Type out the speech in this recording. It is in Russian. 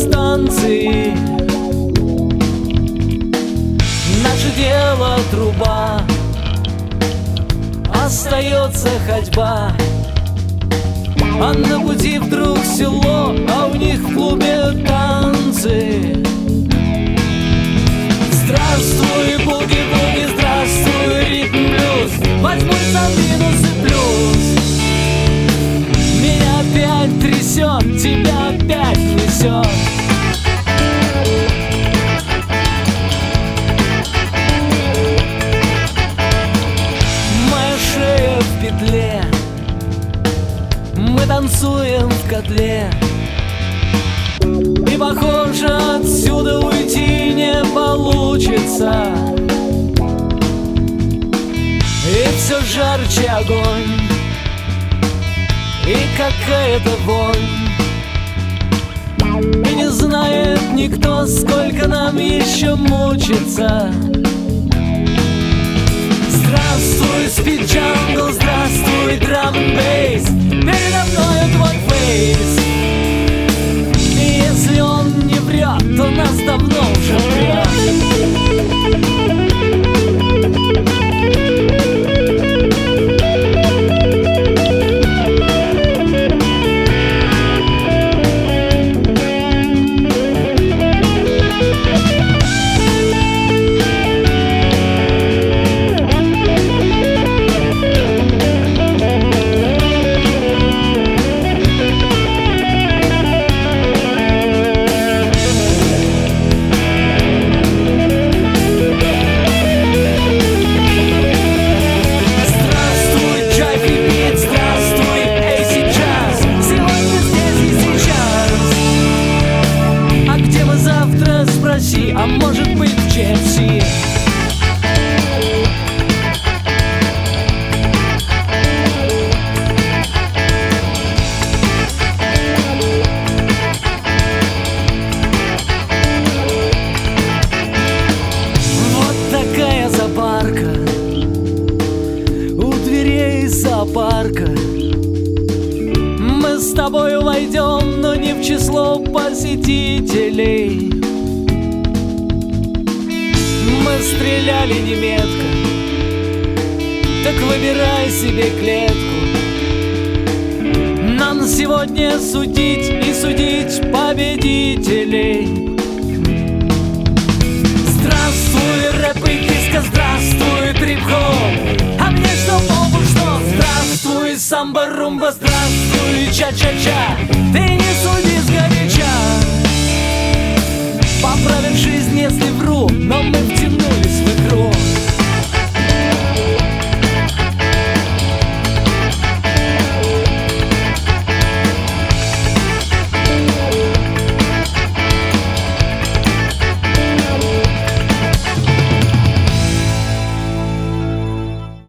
станции. Наше дело труба, остается ходьба. А на пути вдруг село, а у них в клубе танцы. Здравствуй, буги-буги, здравствуй, ритм-блюз. Возьму за минус и плюс. Меня опять трясет, тебя опять несет. Моя шея в петле, мы танцуем в котле. И похоже, отсюда уйти не получится. И все жарче огонь, и какая-то вонь. И не знает никто, сколько нам еще мучиться. Здравствуй, Speed Jungle, здравствуй, Drum and Bass. Передо мной твой фейс. И если он не врет, то нас давно уже врет. А может быть в Челси. Вот такая запарка у дверей зоопарка. Мы с тобою войдем, но не в число посетителей. Мы стреляли не метко, так выбирай себе клетку. Нам сегодня судить и судить победителей. Здравствуй, рэп и диско, здравствуй, трип-хоп. А мне что, богу, что? Здравствуй, самба-румба, здравствуй, ча-ча-ча. Ты не суди сгоряча. Поправим жизнь, если вру, но мы в